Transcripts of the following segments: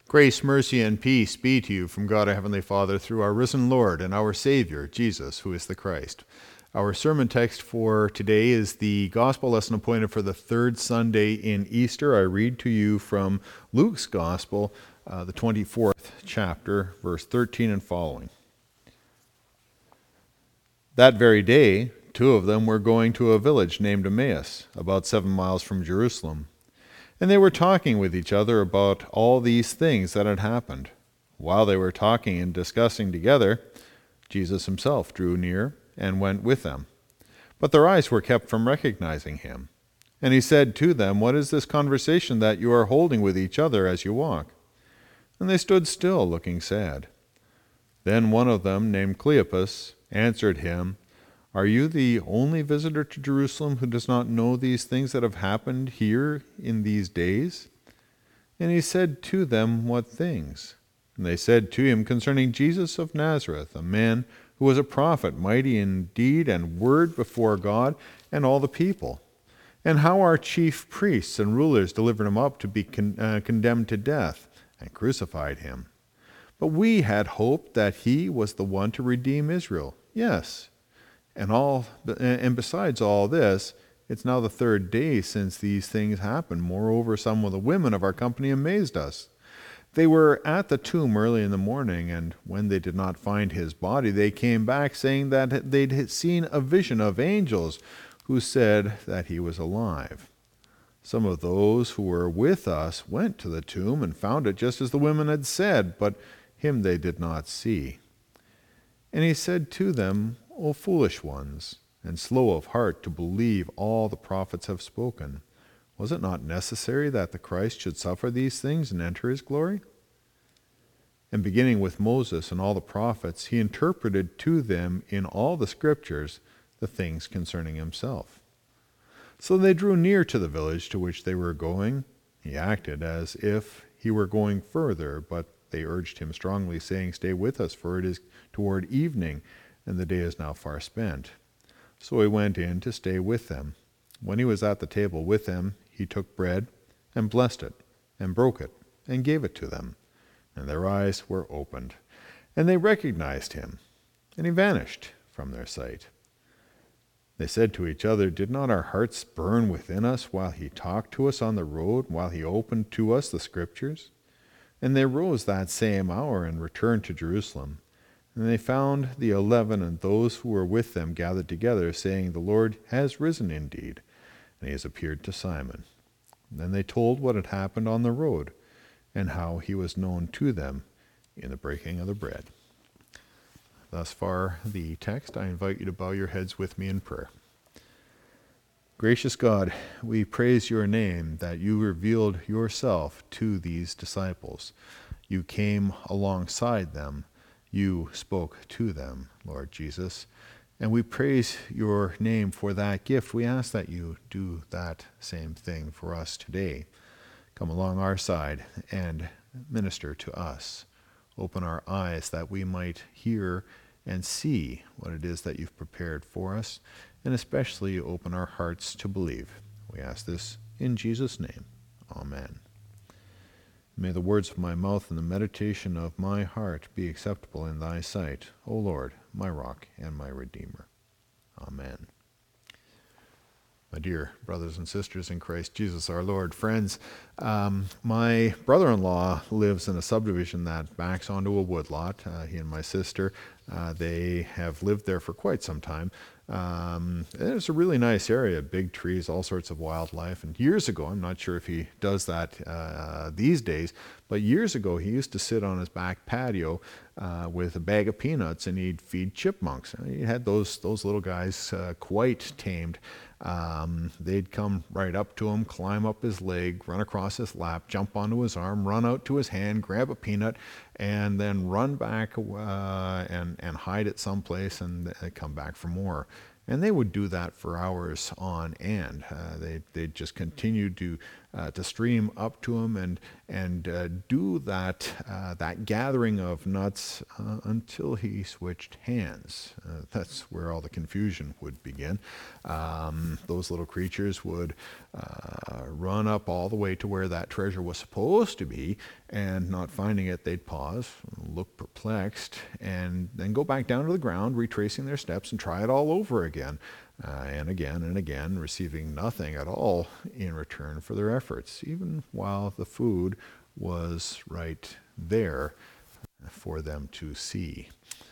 Grace, mercy, and peace be to you from God our Heavenly Father through our risen Lord and our Savior, Jesus, who is the Christ. Our sermon text for today is the gospel lesson appointed for the third Sunday in Easter. I read to you from Luke's Gospel, the 24th chapter, verse 13 and following. That very day, two of them were going to a village named Emmaus, about 7 miles from Jerusalem. And they were talking with each other about all these things that had happened. While they were talking and discussing together, Jesus himself drew near and went with them. But their eyes were kept from recognizing him. And he said to them, "What is this conversation that you are holding with each other as you walk?" And they stood still, looking sad. Then one of them, named Cleopas, answered him, "Are you the only visitor to Jerusalem who does not know these things that have happened here in these days?" And he said to them, "What things?" And they said to him, "Concerning Jesus of Nazareth, a man who was a prophet, mighty in deed and word before God and all the people, and how our chief priests and rulers delivered him up to be condemned to death and crucified him. But we had hoped that he was the one to redeem Israel. Yes. And besides all this, it's now the third day since these things happened. Moreover, some of the women of our company amazed us. They were at the tomb early in the morning, and when they did not find his body, they came back saying that they'd seen a vision of angels who said that he was alive. Some of those who were with us went to the tomb and found it just as the women had said, but him they did not see." And he said to them, "O foolish ones, and slow of heart to believe all the prophets have spoken. Was it not necessary that the Christ should suffer these things and enter his glory?" And beginning with Moses and all the prophets, he interpreted to them in all the scriptures the things concerning himself. So they drew near to the village to which they were going. He acted as if he were going further, but they urged him strongly, saying, "Stay with us, for it is toward evening, and the day is now far spent." So he went in to stay with them. When he was at the table with them, he took bread and blessed it, and broke it, and gave it to them. And their eyes were opened, and they recognized him, and he vanished from their sight. They said to each other, "Did not our hearts burn within us while he talked to us on the road, while he opened to us the scriptures?" And they rose that same hour and returned to Jerusalem. And they found the 11 and those who were with them gathered together, saying, "The Lord has risen indeed, and he has appeared to Simon." And then they told what had happened on the road, and how he was known to them in the breaking of the bread. Thus far the text. I invite you to bow your heads with me in prayer. Gracious God, we praise your name that you revealed yourself to these disciples. You came alongside them. You spoke to them, Lord Jesus. And we praise your name for that gift. We ask that you do that same thing for us today. Come along our side and minister to us. Open our eyes that we might hear and see what it is that you've prepared for us, and especially open our hearts to believe. We ask this in Jesus' name. Amen. May the words of my mouth and the meditation of my heart be acceptable in thy sight, O Lord, my rock and my redeemer. Amen. My dear brothers and sisters in Christ Jesus our Lord, friends, my brother-in-law lives in a subdivision that backs onto a woodlot. He and my sister, they have lived there for quite some time. It's a really nice area, big trees, all sorts of wildlife. And years ago, I'm not sure if he does that these days, but years ago he used to sit on his back patio with a bag of peanuts, and he'd feed chipmunks. And he had those little guys quite tamed. They'd come right up to him, climb up his leg, run across his lap, jump onto his arm, run out to his hand, grab a peanut, and then run back and hide it someplace and come back for more. And they would do that for hours on end. They'd just continue to to stream up to him and do that gathering of nuts until he switched hands. That's where all the confusion would begin. Those little creatures would run up all the way to where that treasure was supposed to be, and not finding it, they'd pause, look perplexed, and then go back down to the ground, retracing their steps, and try it all over again, and again, receiving nothing at all in return for their efforts, even while the food was right there for them to see.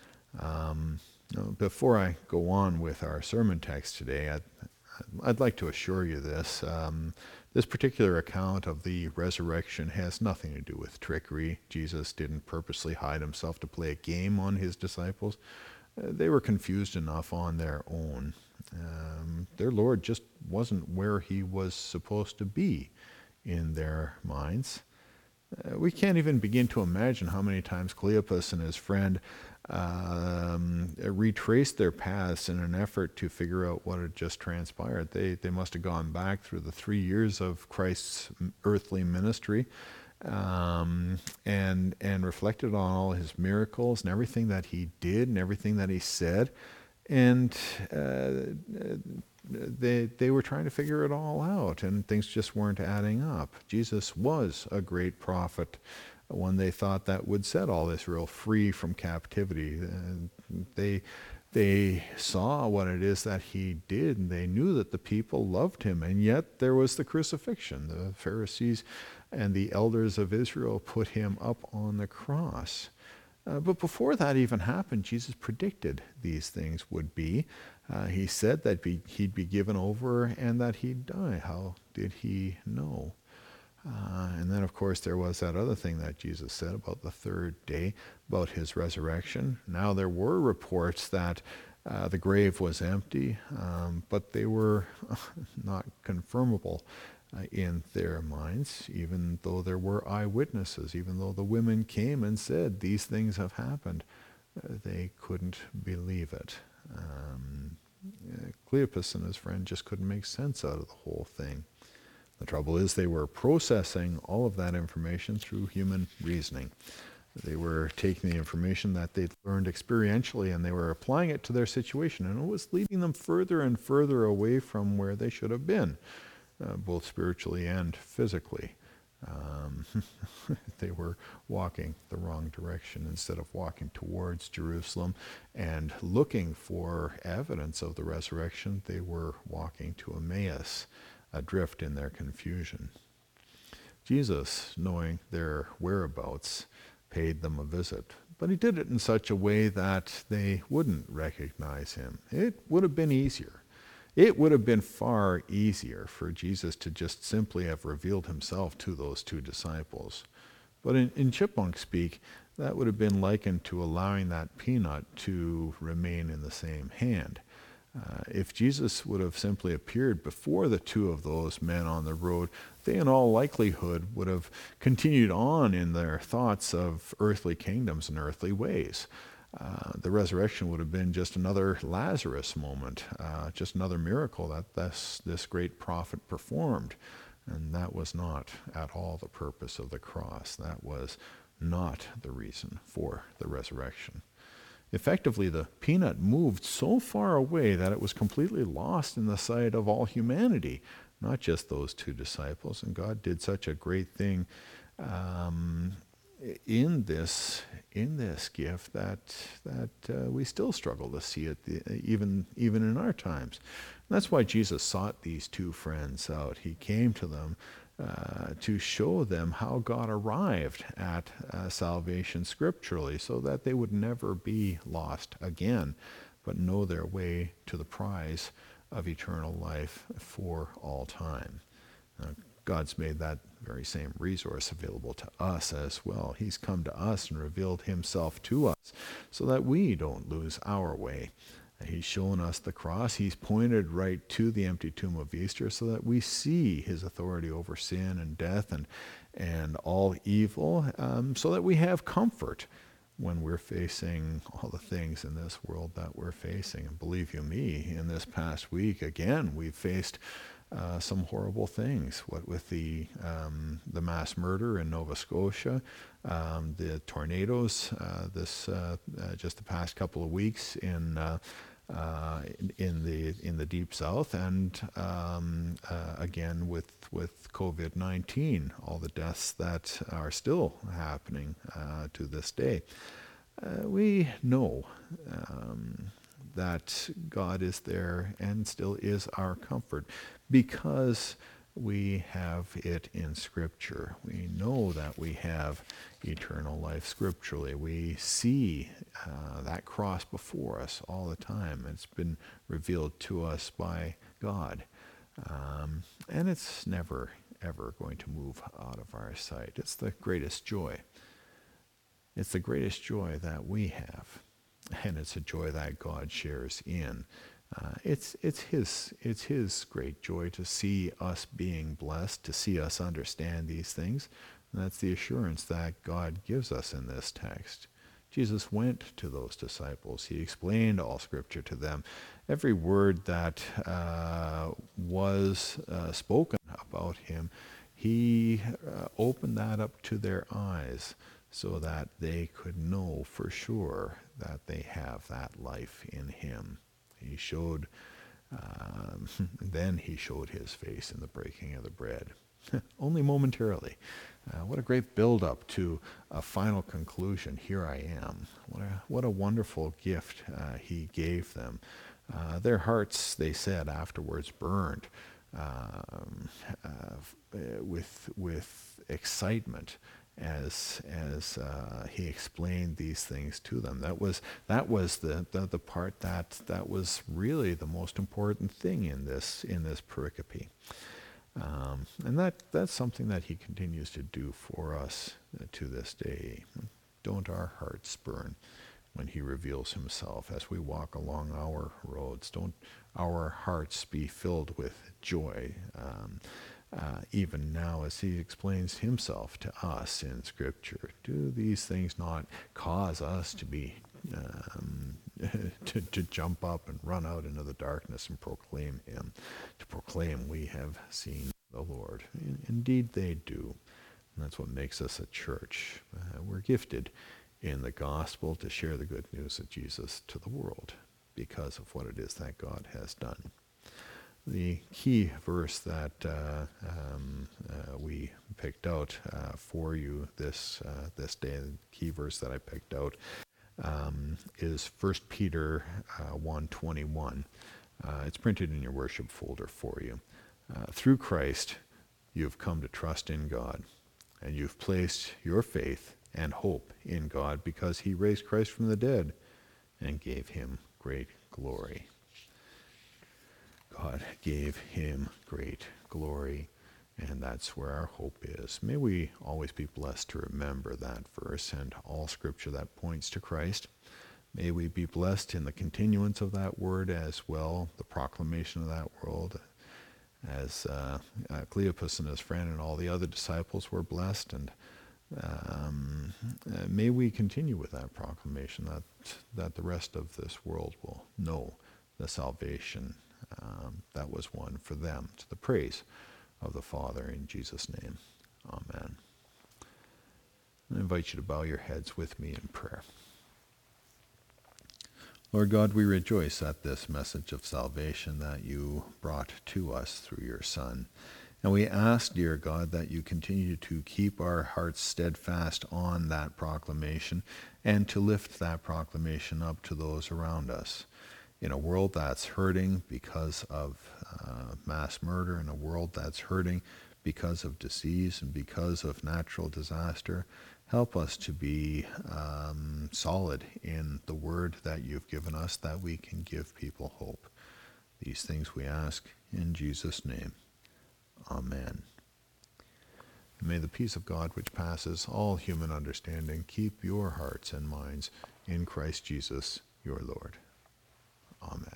Before I go on with our sermon text today, I'd like to assure you this. This particular account of the resurrection has nothing to do with trickery. Jesus didn't purposely hide himself to play a game on his disciples. They were confused enough on their own. Their Lord just wasn't where he was supposed to be in their minds. We can't even begin to imagine how many times Cleopas and his friend retraced their paths in an effort to figure out what had just transpired. They must have gone back through the 3 years of Christ's earthly ministry and reflected on all his miracles and everything that he did and everything that he said. And they were trying to figure it all out, and things just weren't adding up. Jesus was a great prophet, one they thought that would set all Israel free from captivity. They saw what it is that he did, and they knew that the people loved him, and yet there was the crucifixion. The Pharisees and the elders of Israel put him up on the cross. But before that even happened, Jesus predicted these things would be. He said that he'd be given over and that he'd die. How did he know? And then, of course, there was that other thing that Jesus said about the third day, about his resurrection. Now, there were reports that the grave was empty, but they were not confirmable in their minds, even though there were eyewitnesses, even though the women came and said, these things have happened. They couldn't believe it. Cleopas and his friend just couldn't make sense out of the whole thing. The trouble is they were processing all of that information through human reasoning. They were taking the information that they'd learned experientially and they were applying it to their situation, and it was leading them further and further away from where they should have been, both spiritually and physically. They were walking the wrong direction. Instead of walking towards Jerusalem and looking for evidence of the resurrection, they were walking to Emmaus, adrift in their confusion. Jesus, knowing their whereabouts, paid them a visit, but he did it in such a way that they wouldn't recognize him. It would have been easier. It would have been far easier for Jesus to just simply have revealed himself to those two disciples. But in chipmunk speak, that would have been likened to allowing that peanut to remain in the same hand. If Jesus would have simply appeared before the two of those men on the road, they in all likelihood would have continued on in their thoughts of earthly kingdoms and earthly ways. The resurrection would have been just another Lazarus moment, just another miracle that this great prophet performed. And that was not at all the purpose of the cross. That was not the reason for the resurrection. Effectively, the peanut moved so far away that it was completely lost in the sight of all humanity, not just those two disciples. And God did such a great thing in this gift that we still struggle to see it even in our times. And that's why Jesus sought these two friends out. He came to them to show them how God arrived at salvation scripturally, so that they would never be lost again, but know their way to the prize of eternal life for all time. God's made that very same resource available to us as well. He's come to us and revealed himself to us so that we don't lose our way. He's shown us the cross. He's pointed right to the empty tomb of Easter so that we see his authority over sin and death and all evil, so that we have comfort when we're facing all the things in this world that we're facing. And believe you me, in this past week, again, we've faced some horrible things. What with the mass murder in Nova Scotia, the tornadoes just the past couple of weeks in the deep south, and again with COVID-19, all the deaths that are still happening to this day. We know that God is there and still is our comfort because we have it in Scripture. We know that we have eternal life scripturally. We see that cross before us all the time. It's been revealed to us by God. And it's never, ever going to move out of our sight. It's the greatest joy. It's the greatest joy that we have. And it's a joy that God shares in. It's his great joy to see us being blessed, to see us understand these things. And that's the assurance that God gives us in this text. Jesus went to those disciples. He explained all Scripture to them. Every word that was spoken about him, he opened that up to their eyes so that they could know for sure that they have that life in him. He showed, then he showed his face in the breaking of the bread, only momentarily. What a great build-up to a final conclusion. Here I am. What a wonderful gift he gave them. Their hearts, they said afterwards, burned with excitement as he explained these things to them. That was the part that was really the most important thing in this pericope. And that's something that he continues to do for us to this day. Don't our hearts burn when he reveals himself as we walk along our roads? Don't our hearts be filled with joy, even now as he explains himself to us in Scripture? Do these things not cause us to be to jump up and run out into the darkness and proclaim him, to proclaim we have seen the Lord? Indeed they do. And that's what makes us a church. We're gifted in the gospel to share the good news of Jesus to the world because of what it is that God has done. The key verse that we picked out for you this day, the key verse that I picked out is 1 Peter 1:21. It's printed in your worship folder for you. Through Christ, you've come to trust in God, and you've placed your faith and hope in God because he raised Christ from the dead and gave him great glory. God gave him great glory, and that's where our hope is. May we always be blessed to remember that verse and all Scripture that points to Christ. May we be blessed in the continuance of that word as well, the proclamation of that word, as Cleopas and his friend and all the other disciples were blessed. And may we continue with that proclamation that the rest of this world will know the salvation that was won for them, to the praise of the Father, in Jesus' name. Amen. I invite you to bow your heads with me in prayer. Lord God, we rejoice at this message of salvation that you brought to us through your Son. And we ask, dear God, that you continue to keep our hearts steadfast on that proclamation and to lift that proclamation up to those around us. In a world that's hurting because of mass murder, in a world that's hurting because of disease and because of natural disaster, help us to be solid in the word that you've given us, that we can give people hope. These things we ask in Jesus' name. Amen. May the peace of God, which passes all human understanding, keep your hearts and minds in Christ Jesus, your Lord. Amen.